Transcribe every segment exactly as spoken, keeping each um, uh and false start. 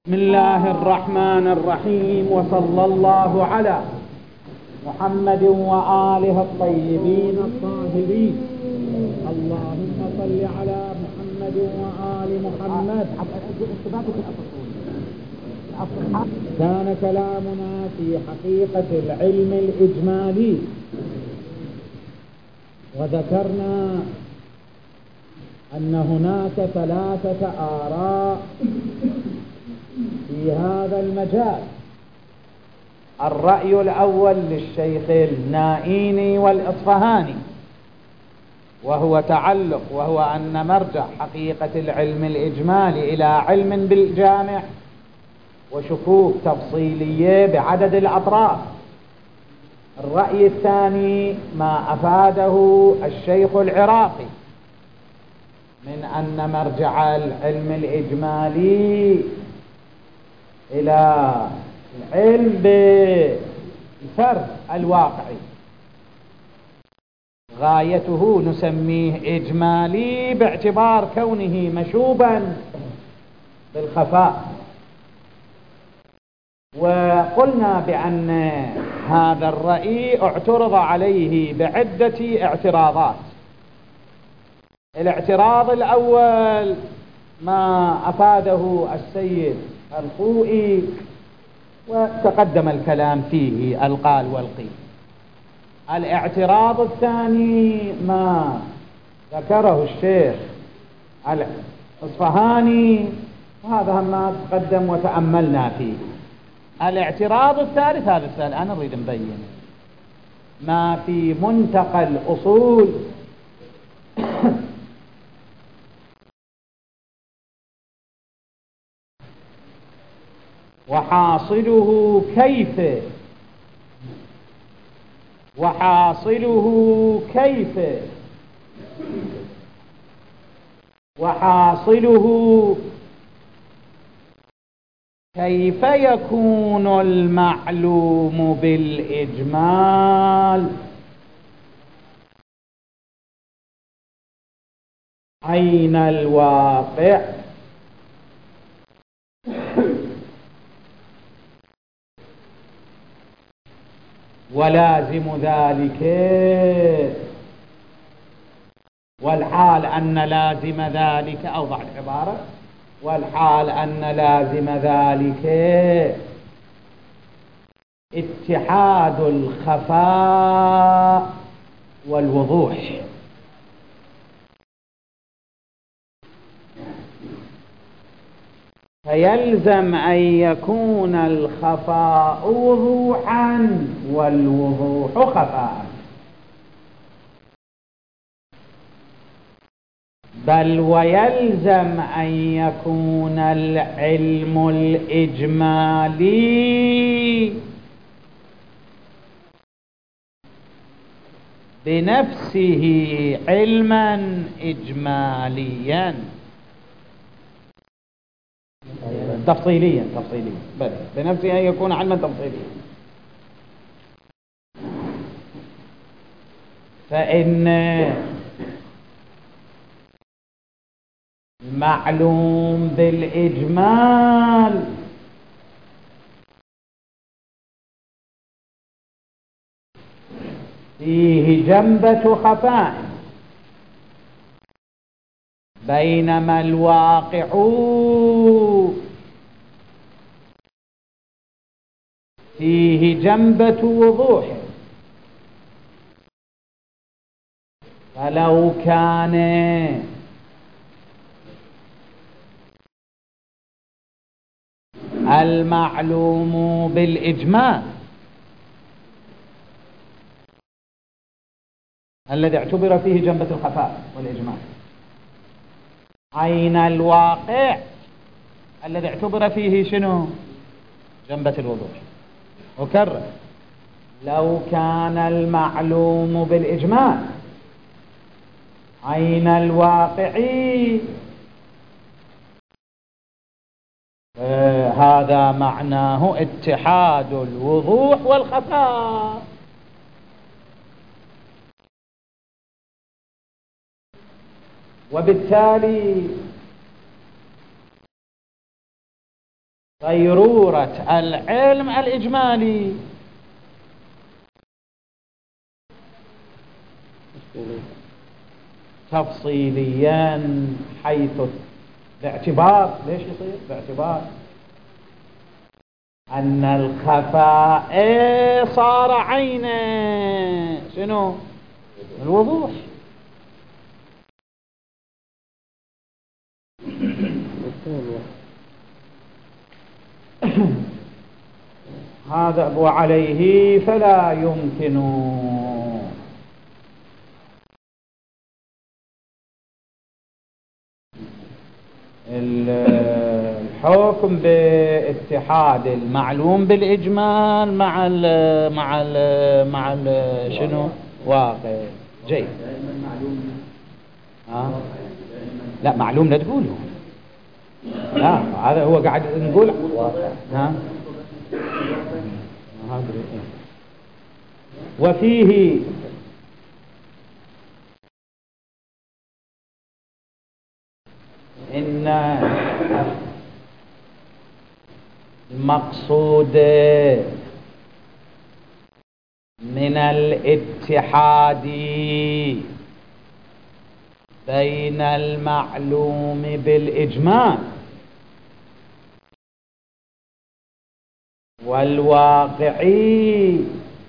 بسم الله الرحمن الرحيم، وصلى الله على محمد وآله الطيبين الطاهرين. اللهم صل على محمد وآل محمد. كان كلامنا في حقيقة العلم الإجمالي، وذكرنا أن هناك ثلاثة آراء في هذا المجال. الرأي الأول للشيخ النائيني والإصفهاني، وهو تعلق وهو أن مرجع حقيقة العلم الإجمالي إلى علم بالجامع، وشكوك تفصيلية بعدد الأطراف. الرأي الثاني ما أفاده الشيخ العراقي من أن مرجع العلم الإجمالي إلى العلم بالفرد الواقعي، غايته نسميه إجمالي باعتبار كونه مشوبا بالخفاء. وقلنا بأن هذا الرأي اعترض عليه بعدة اعتراضات. الاعتراض الأول ما أفاده السيد الخوئي، وتقدم الكلام فيه القال والقيل. الاعتراض الثاني ما ذكره الشيخ الإصفهاني، وهذا ما تقدم وتأملنا فيه. الاعتراض الثالث هذا السؤال أنا أريد نبين ما في منتقى الأصول وحاصله كيف وحاصله كيف وحاصله كيف يكون المعلوم بالإجمال عين الواقع ولازم ذلك، والحال أن لازم ذلك، أوضح العبارة، والحال أن لازم ذلك اتحاد الخفاء والوضوح. فيلزم أن يكون الخفاء وضوحا والوضوح خفاء، بل ويلزم أن يكون العلم الإجمالي بنفسه علما إجماليا تفصيليا تفصيليا بل بنفسه أن يكون علما تفصيليا. فإن المعلوم بالإجمال فيه جنبة خفاء، بينما الواقع فيه جنبة وضوح. فلو كان المعلوم بالإجمال الذي اعتبر فيه جنبة الخفاء والإجمال عين الواقع الذي اعتبر فيه شنو؟ جنبة الوضوح. أكرر، لو كان المعلوم بالإجمال عين الواقعي آه هذا معناه اتحاد الوضوح والخفاء. وبالتالي صيرورة العلم الإجمالي تفصيليا، حيث باعتبار، ليش يصير باعتبار أن الخفاء صار عينه شنو الوضوح. هذا وعليه فلا يمكن الحكم باتحاد المعلوم بالإجمال مع ال مع ال مع ال شنو واقع. جيد. ها؟ لا معلوم لا تقوله، لا هذا هو قاعد نقول واقع. ها؟ وفيه إن المقصود من الاتحاد بين المعلوم بالإجمال والواقعي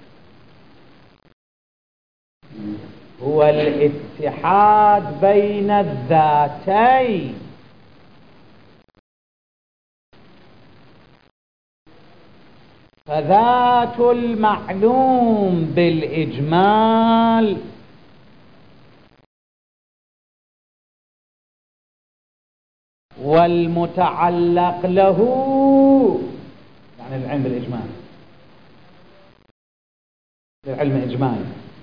هو الاتحاد بين الذاتين، فذات المعلوم بالإجمال والمتعلق له، يعني العلم بالإجمال، العلم الإجمالي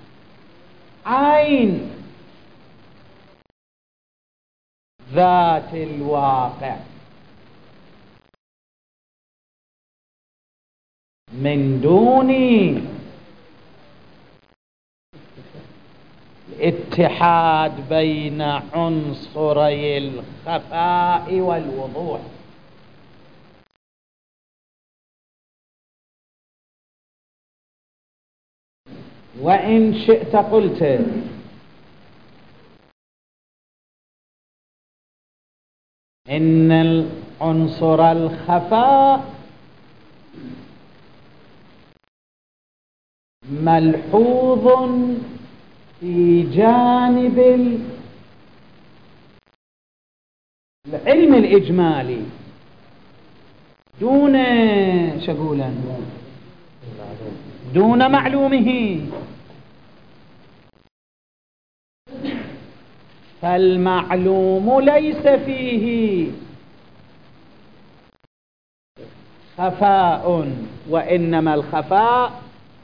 عين ذات الواقع من دون الاتحاد بين عنصري الخفاء والوضوح. وإن شئت قلت إن العنصر الخفاء ملحوظ في جانب العلم الإجمالي دون شقولا دون معلومه، فالمعلوم ليس فيه خفاء، وإنما الخفاء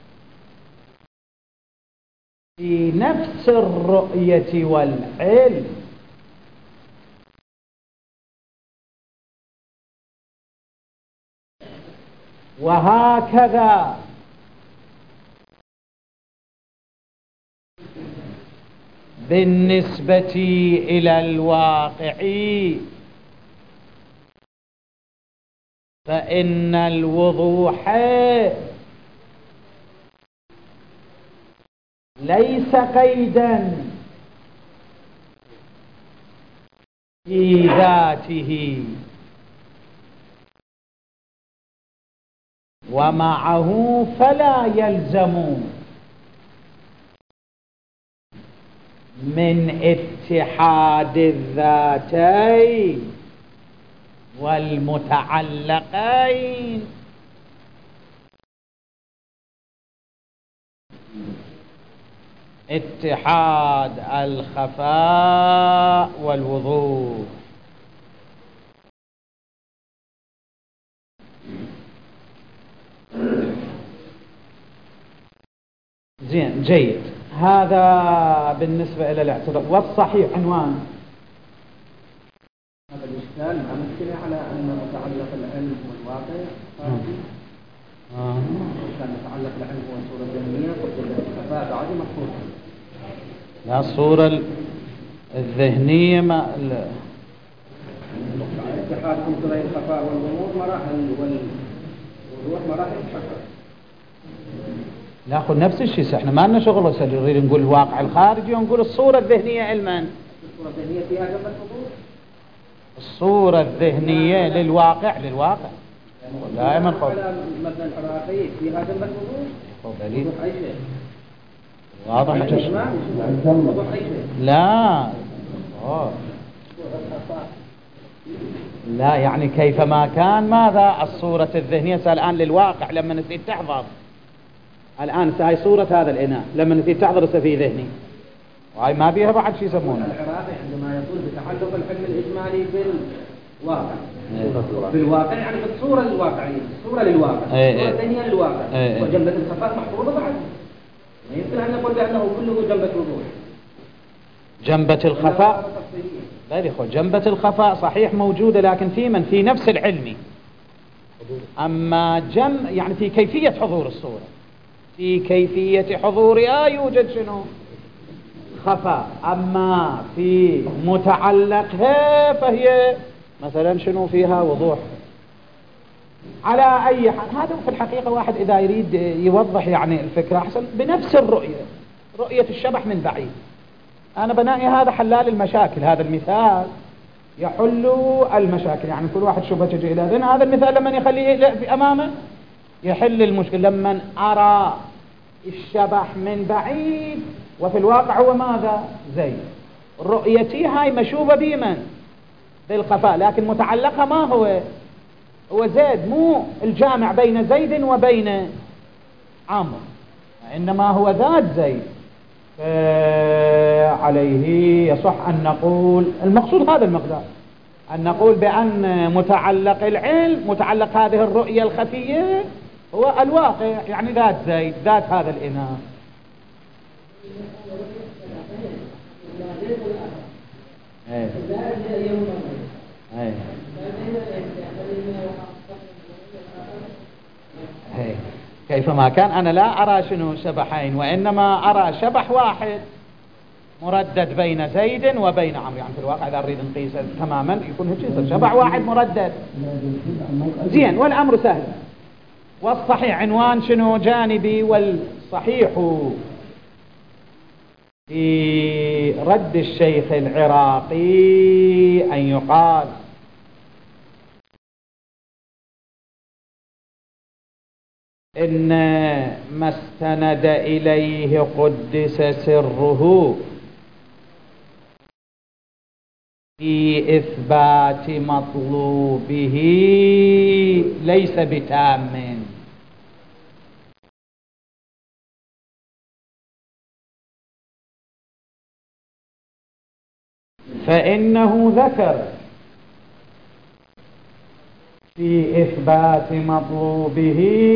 في نفس الرؤية والعلم. وهكذا بالنسبة إلى الواقع، فإن الوضوح ليس قيدا في ذاته، ومعه فلا يلزم من اتحاد الذاتين والمتعلقين اتحاد الخفاء والوضوح. زين جيد. هذا بالنسبة إلى الاعتراض. والصحيح عنوان هذا الإشكال مع مشكلة على أن متعلق العلم والواقع آه. كان متعلق العلم هو الصورة الذهنية، قلت الخفاء بعد مفهوم. لا الصورة الذهنية ما اتحاد عنصري الخفاء والغموض مراحل والوضوح مراحل التحقق. ناخذ نفس الشيء، احنا ما لنا شغل هسه نريد نقول الواقع الخارجي ونقول الصورة الذهنية علما. الصورة الذهنية فيها جنبة وضوح. الصورة الذهنية للواقع للواقع دائما خذ مثلا العراقي فيها جنبة وضوح. وضوح أي شيء. واضح وضوح أي شيء. لا أوه. لا يعني كيفما كان ماذا الصورة الذهنية الآن للواقع لما نسيت تحضر الآن هاي صورة هذا الإناء لما نسيت تحضر في ذهني وهاي ما بيها بعد شيء يسمونه العراقي عندما يقول بتحقق الحلم الإجمالي بالواقع بالواقع يعني بالصورة الواقعية الصورة للواقع الصورة الذهنية للواقع وجنبة الخفاء محفوظة بعد ما يمكن أن نقول بأنه كله جنبة وضوح. جنبة الخفاء لا يا اخوة جنبة الخفاء صحيح موجودة لكن في من في نفس العلم. أما جم يعني في كيفية حضور الصورة في كيفية حضورها يوجد شنو خفاء. أما في متعلقها فهي مثلا شنو فيها وضوح. على أي حال هذا في الحقيقة واحد إذا يريد يوضح يعني الفكرة أحسن بنفس الرؤية رؤية الشبح من بعيد. أنا بنائي هذا حلال المشاكل. هذا المثال يحل المشاكل يعني كل واحد شبهة تجي إلى ذهن هذا المثال لما يخليه في أمامه يحل المشكلة. لما أرى الشبح من بعيد وفي الواقع هو ماذا زيد رؤيتي هاي مشوبة بمن بالخفاء لكن متعلقها ما هو هو زيد مو الجامع بين زيد وبين عمرو إنما هو ذات زيد. عليه يصح أن نقول المقصود هذا المقدار أن نقول بأن متعلق العلم متعلق هذه الرؤية الخفية هو الواقع يعني ذات زيد ذات هذا الإناء. ايه ايه ايه كيفما كان أنا لا أرى شنو شبحين وإنما أرى شبح واحد مردد بين زيد وبين عمرو يعني في الواقع إذا نريد نقيس تماما يكون هيك شبح واحد مردد زين والأمر سهل. والصحيح عنوان شنو جانبي والصحيح في رد الشيخ العراقي أن يقال إن ما استند إليه قدس سره في إثبات مطلوبه ليس بتام. فإنه ذكر في إثبات مطلوبه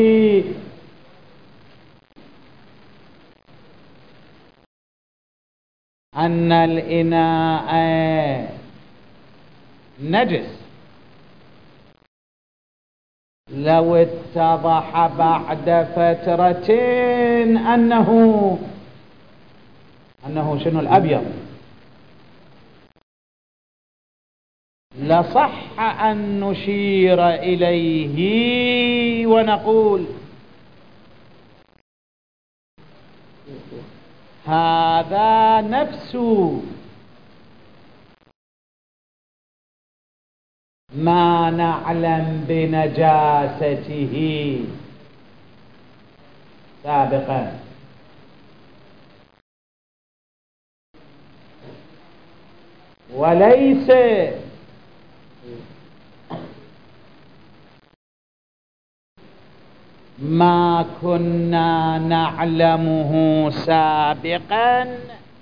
أن الإناء نجس لو اتضح بعد فترة أنه أنه شنو الأبيض لصح أن نشير إليه ونقول هذا نفس ما نعلم بنجاسته سابقا وليس ما كنا نعلمه سابقا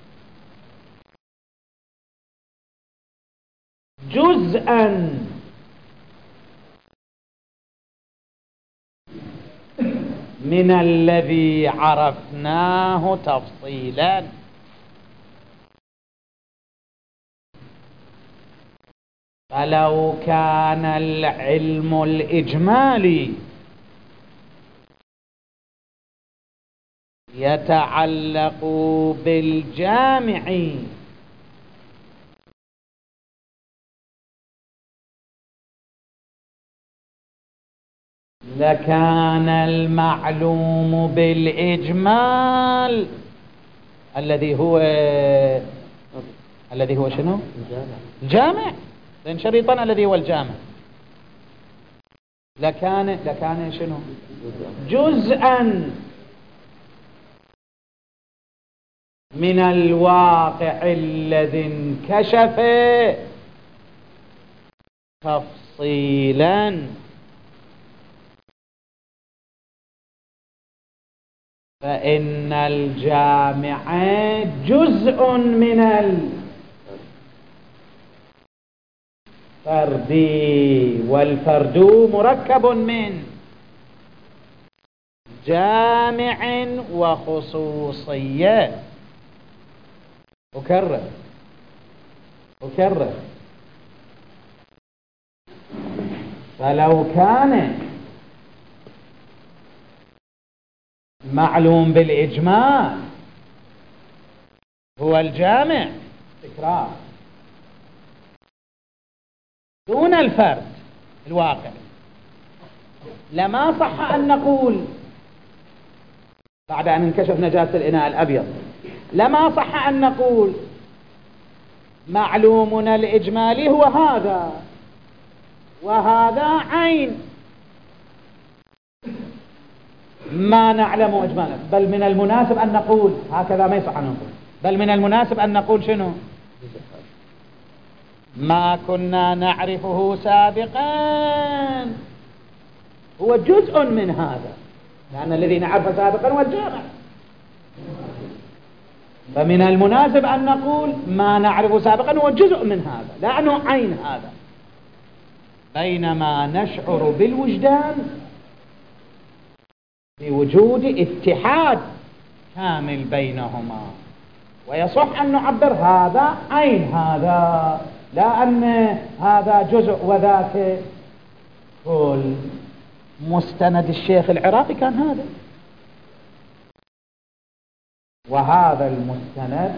جزءا من الذي عرفناه تفصيلا. فلو كان العلم الإجمالي يتعلق بالجامع لكان المعلوم بالإجمال الذي هو الذي هو شنو؟ الجامع. لأن شريطا الذي هو الجامع لكان لكان شنو؟ جزءا من الواقع الذي انكشف تفصيلا. فإن الجامع جزء من الفرد، والفرد مركب من جامع وخصوصية. أكرر أكرر فلو كان معلوم بالإجمال هو الجامع تكرار دون الفرد الواقع، لما صح أن نقول بعد أن انكشف نجاسة الإناء الأبيض، لما صح أن نقول معلومنا الإجمالي هو هذا وهذا عين ما نعلم إجمالا، بل من المناسب أن نقول هكذا، ما يصح أن نقول، بل من المناسب أن نقول شنو؟ ما كنا نعرفه سابقا هو جزء من هذا، لأن الذي نعرفه سابقا هو الجامع. فمن المناسب أن نقول ما نعرفه سابقا هو جزء من هذا، لا أنه عين هذا. بينما نشعر بالوجدان بوجود اتحاد كامل بينهما، ويصح أن نعبر هذا عين هذا، لا أن هذا جزء وذاك كل. مستند الشيخ العراقي كان هذا، وهذا المستند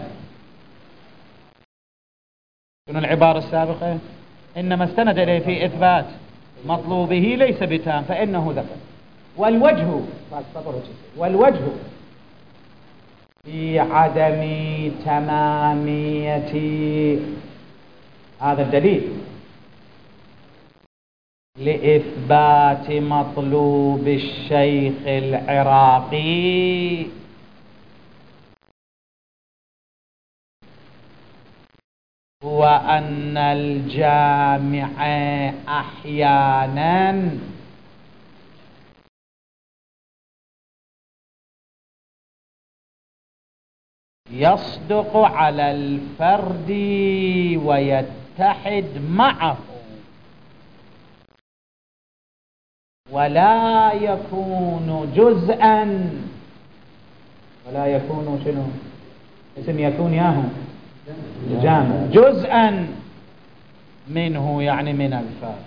شنو العبارة السابقة؟ إنما استند إليه في إثبات مطلوبه ليس بتام فإنه ذكر. والوجه والوجه في عدم تمامية هذا الدليل لإثبات مطلوب الشيخ العراقي هو أن الجامع أحيانا يصدق على الفرد ويتحد معه، ولا يكون جزءا، ولا يكون شنو؟ اسم يكون ياهو الجامع جزءا منه، يعني من الفرد.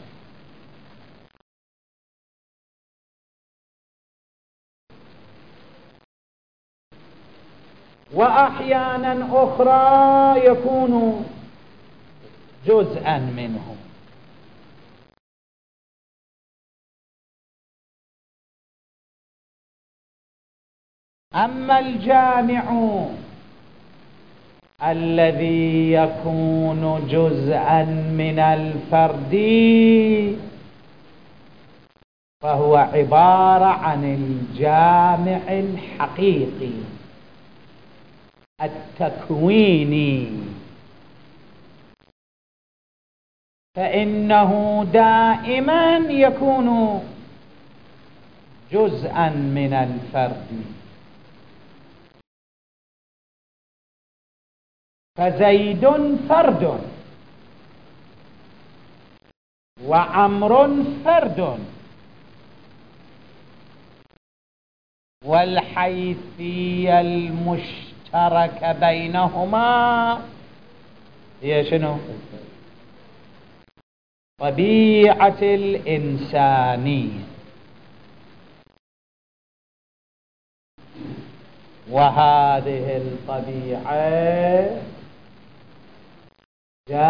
وأحيانا أخرى يكون جزءا منه. أما الجامع الذي يكون جزءا من الفرد فهو عبارة عن الجامع الحقيقي التكويني، فإنه دائما يكون جزءا من الفرد. فزيد فرد وعمر فرد، والحيثية المشتركة بينهما هي شنو؟ طبيعة الإنسانية. وهذه الطبيعة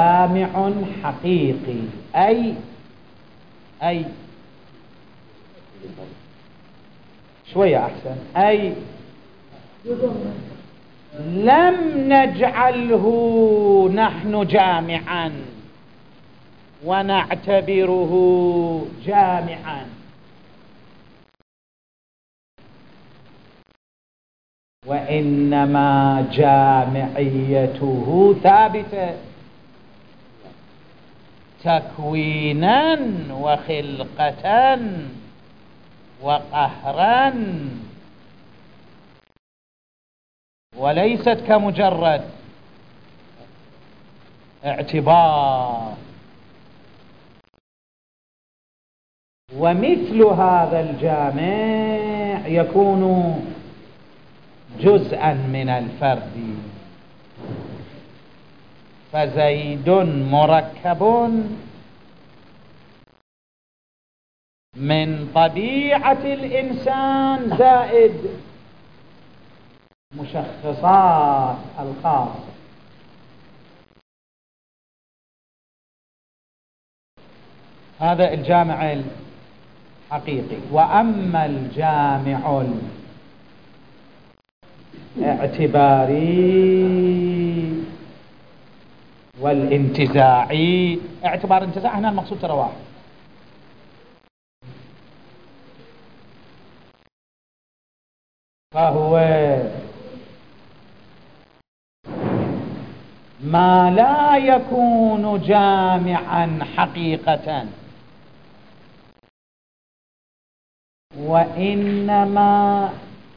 جامع حقيقي، أي أي شوية أحسن. أي لم نجعله نحن جامعا ونعتبره جامعا، وإنما جامعيته ثابتة تكوينا وخلقة وقهرا، وليست كمجرد اعتبار. ومثل هذا الجامع يكون جزءا من الفرد، فزيد مركب من طبيعة الإنسان زائد مشخصات الخاصة. هذا الجامع الحقيقي. وأما الجامع الاعتباري والانتزاعي، اعتبار انتزاع هنا المقصود ترى واحد، فهو ما لا يكون جامعا حقيقة، وإنما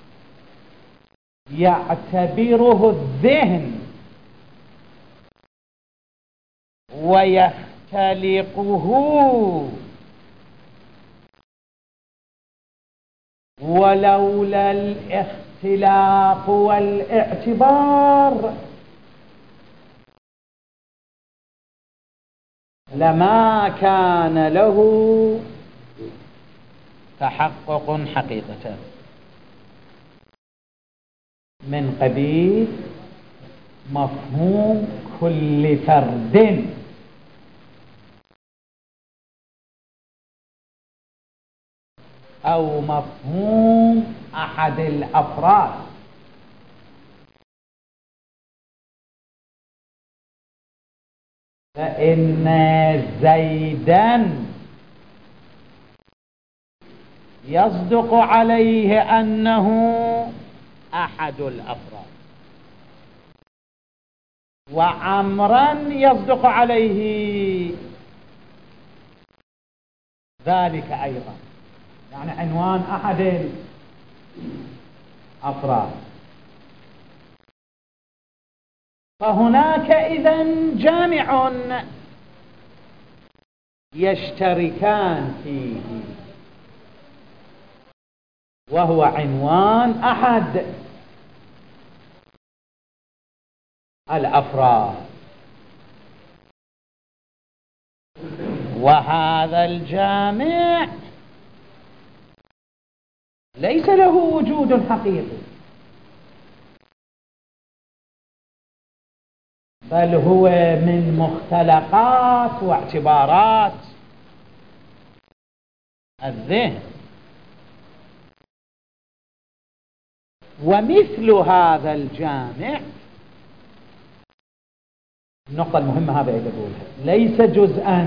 يعتبره الذهن ويختلقه، ولولا الاختلاق والاعتبار لما كان له تحقق حقيقة من قبيل مفهوم كل فرد أو مفهوم أحد الأفراد. فإن زيدا يصدق عليه أنه أحد الأفراد، وعمرا يصدق عليه ذلك أيضا، يعني عنوان أحد الأفراد. فهناك إذن جامع يشتركان فيه، وهو عنوان أحد الأفراد. وهذا الجامع ليس له وجود حقيقي، بل هو من مختلقات واعتبارات الذهن. ومثل هذا الجامع، النقطة المهمة هذا يقولها، ليس جزءا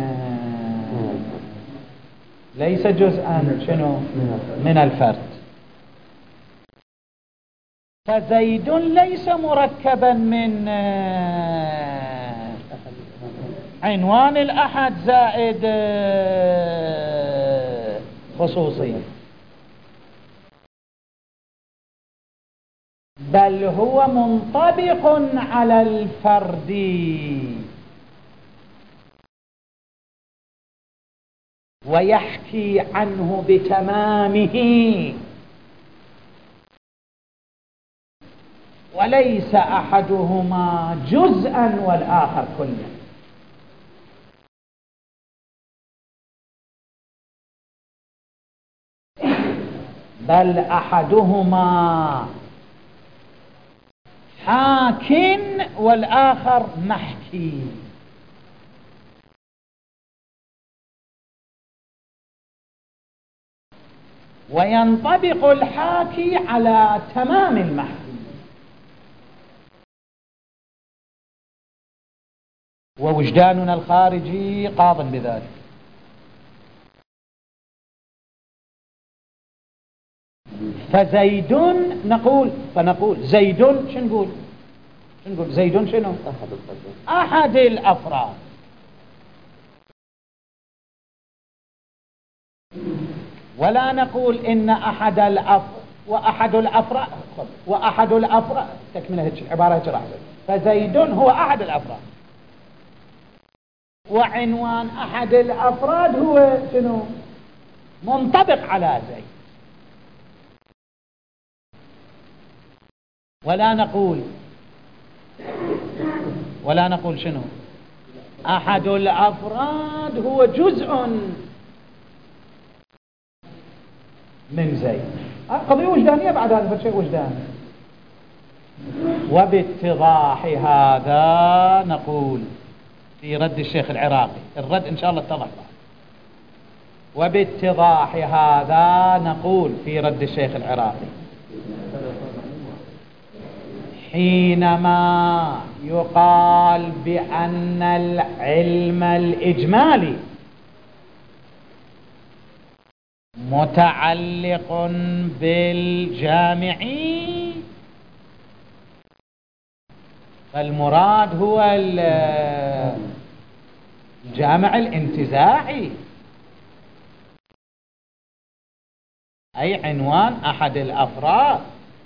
ليس جزءا شنو من الفرد. فزيد ليس مركبا من عنوان الأحد زائد خصوصية، بل هو منطبق على الفرد، ويحكي عنه بتمامه، وليس أحدهما جزءا والآخر كلا. بل أحدهما حاكٍ والآخر محكي. وينطبق الحاكي على تمام المحكي، ووجداننا الخارجي قاض بذلك. فزيد نقول فنقول زيد شو نقول شو نقول زيد شنو أحد الأفراد، ولا نقول إن أحد الأفراد وأحد الأفراد وأحد الأفراد تكملة هيك العبارة هيك راح. فزيد هو أحد الأفراد، وعنوان أحد الأفراد هو شنو منطبق على زيد. ولا نقول ولا نقول شنو أحد الأفراد هو جزء من زيد. قضية وجدانية بعد هذا شيء وجداني. وباتضاح هذا نقول في رد الشيخ العراقي، الرد إن شاء الله اتضح بعد. وباتضاح هذا نقول في رد الشيخ العراقي حينما يقال بأن العلم الإجمالي متعلق بالجامعي، فالمراد هو الجامع الانتزاعي، أي عنوان أحد الأفراد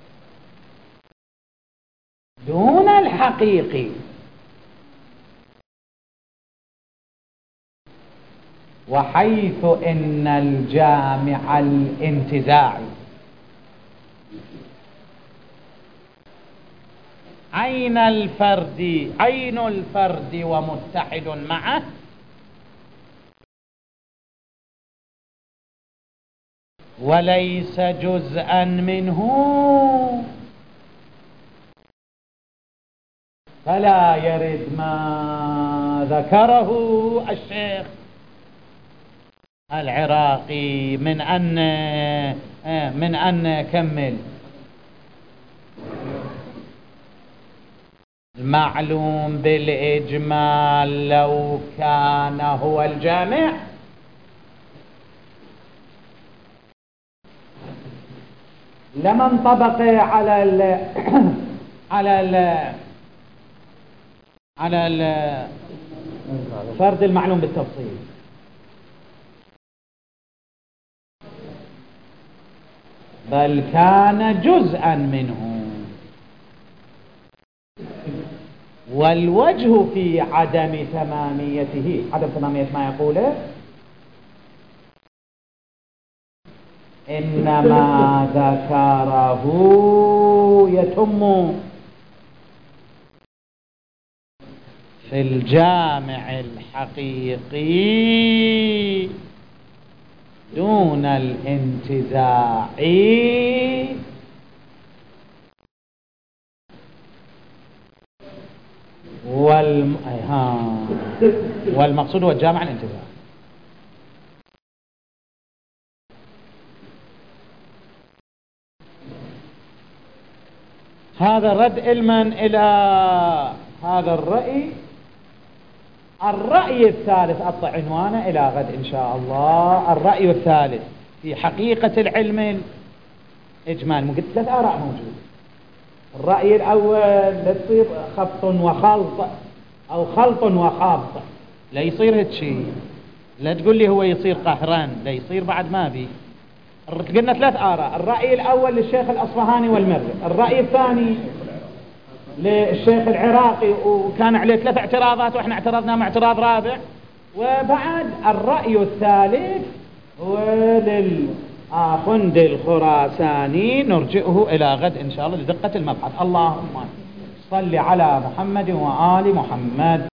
دون الحقيقي. وحيث إن الجامع الانتزاعي عين الفرد عين الفرد ومتحد معه، وليس جزءا منه، فلا يرد ما ذكره الشيخ العراقي من أن من أن كمل المعلوم بالإجمال لو كان هو الجامع لما انطبق على ال على ال على الفرد المعلوم بالتفصيل، بل كان جزءا منه. والوجه في عدم تماميته، عدم تمامية ما يقوله، إنما ذكره يتم في الجامع الحقيقي دون الانتزاعي، والم... والمقصود هو الجامع الانتزاعي. هذا رد علما إلى هذا الرأي. الرأي الثالث أطلع عنوانه إلى غد إن شاء الله. الرأي الثالث في حقيقة العلم الإجمال، مو قلت ثلاث آراء موجودة. الرأي الأول لا تصير خبط وخلط أو خلط وخابط، لا يصير هيك شيء، لا تقول لي هو يصير قهران، لا يصير بعد ما بي. قلنا ثلاث آراء. الرأي الأول للشيخ الأصفهاني والمرغي، الرأي الثاني للشيخ العراقي وكان عليه ثلاث اعتراضات واحنا اعترضنا مع اعتراض رابع، وبعد الرأي الثالث هو للآخند الخراساني، نرجئه إلى غد إن شاء الله لدقة المبحث. اللهم صل على محمد وآل محمد.